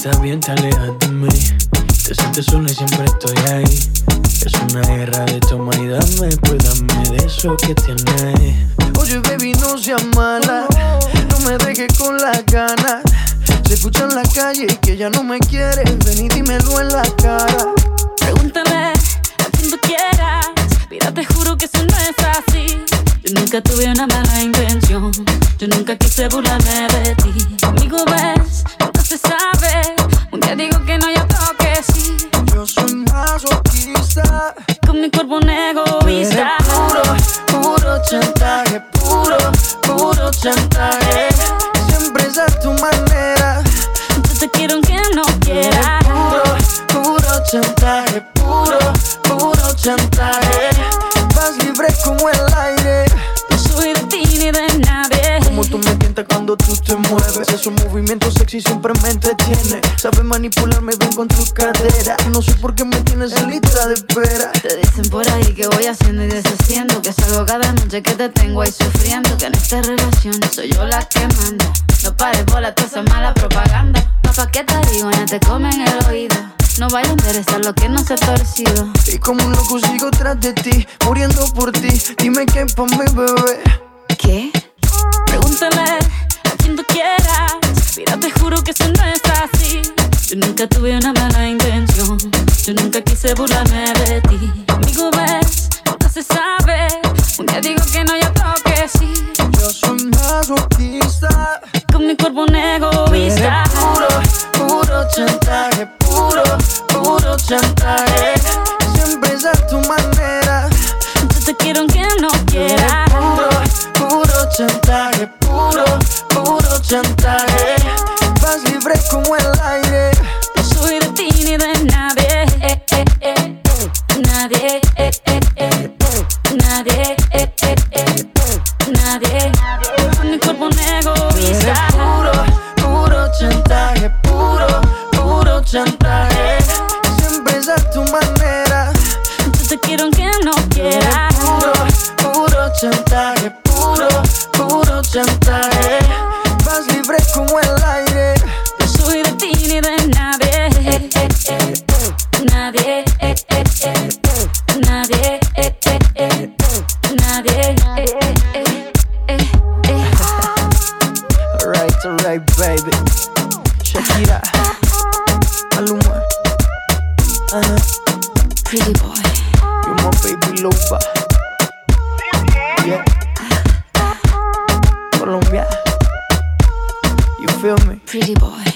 estás bien, te alejas de mí. Te sientes sola y siempre estoy ahí. Es una guerra de toma y dame, pues dame de eso que tienes. Oye, baby, no seas mala, no me dejes con las ganas. Se escucha en la calle que ya no me quieres, ven y dímelo en la cara. Pregúntame a quien tú quieras, mira, te juro que eso no es así. Yo nunca tuve una mala intención, yo nunca quise burlarme de ti. Conmigo ves, nunca se sabe, un día digo que no y otro que sí. Yo soy masoquista, con mi cuerpo un egoísta. Puro chantaje, puro chantaje. Siempre es a tu manera. Yo te quiero aunque no quieras. Puro chantaje, puro chantaje. Vas libre como el aire. No soy de ti ni de nadie. Como tú me tientas cuando tú te mueves. Esos movimientos sexy siempre me entretiene. Sabes manipularme bien con tu cadera. No sé por qué me tienes en lista de espera. Te dicen por ahí que voy haciendo y deshaciendo, que salgo cada noche que te tengo ahí sufriendo, que en esta relación soy yo la que manda. No pares bola toda esa mala propaganda. Papá, ¿qué te digo? No te comen el oído. No vaya a interesar lo que no se ha torcido. Y como un loco sigo tras de ti, muriendo por ti. Dime qué pa' mi bebé. ¿Qué? Pregúntale a quien tú quieras. Mira, te juro que eso no es así. Yo nunca tuve una mala intención, yo nunca quise burlarme de ti. Conmigo ves, nunca se sabe, un día digo que no y otro que sí. Yo soy masoquista, con mi cuerpo un egoísta. Puro chantaje, puro chantaje. Siempre es a tu manera. Yo te quiero aunque no quieras. Puro chantaje, puro chantaje. Vas libre como el aire. No soy de ti ni de nadie. Nadie. Nadie. Nadie. Con mi cuerpo un egoísta. Puro chantaje, puro chantaje. Siempre es a tu manera. Yo te quiero aunque no quieras. Puro chantaje, puro chantaje. Vas libre como el aire. No soy de ti ni de nadie. Nadie. Nadie. Nadie. Alright, baby. Shakira, Maluma, Pretty boy. you're my baby lover. Yeah. Colombia, you feel me? Pretty boy.